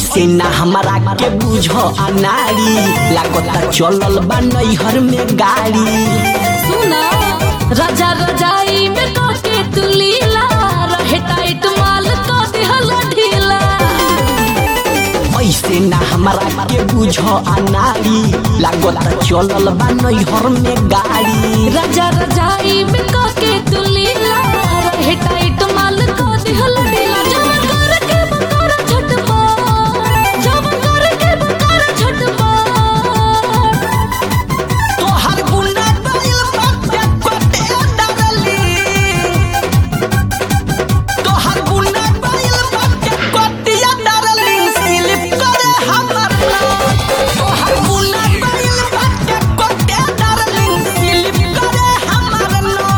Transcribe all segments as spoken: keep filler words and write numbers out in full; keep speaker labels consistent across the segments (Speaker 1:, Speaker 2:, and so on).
Speaker 1: ऐसे ना हमारा के बुझ अनारी लागता चलल बा नैहर में गाड़ी।
Speaker 2: सुना राजा रजाई में काके तू लीला रहे टाइट माल को दिहल ढीला।
Speaker 1: ऐसे ना हमारा के बुझ अनारी लागता चलल बा नैहर में गाड़ी।
Speaker 2: राजा रजाई में काके तू लीला रहे टाइट माल को दिहल ढीला। जब कर के बकर छटपा जब कर के बकर छटपा
Speaker 1: तोहर गुंडा गइल पत्ते पत्ते डरली तोहर गुंडा गइल पत्ते पत्ते डरली स्लिप करे हमर तोहर गुंडा गइल पत्ते पत्ते डरली स्लिप करे हमर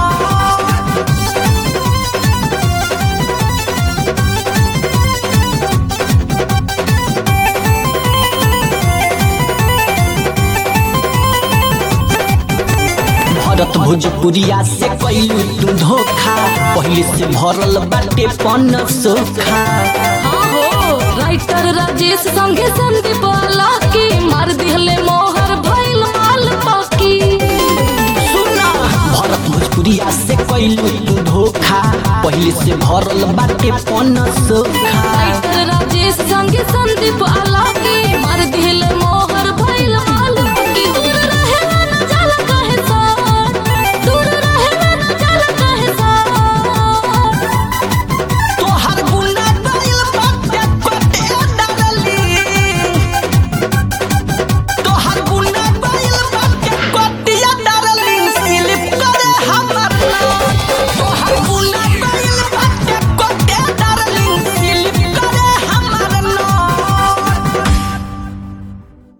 Speaker 1: भरत भोजपुरिया से कैलू तू धोखा पहले से भरल बाटे पन सोखा।
Speaker 2: हाँ हो राइटर राजेश संगे संदीप लाकी मार दिहले मोहर भइल माल पाकी।
Speaker 1: सुना भरत भोजपुरिया से कैलू तू धोखा पहले से भरल बाटे पन सोखा।
Speaker 2: राइटर राजेश संगे संदीप लाकी मार दिहले मोहर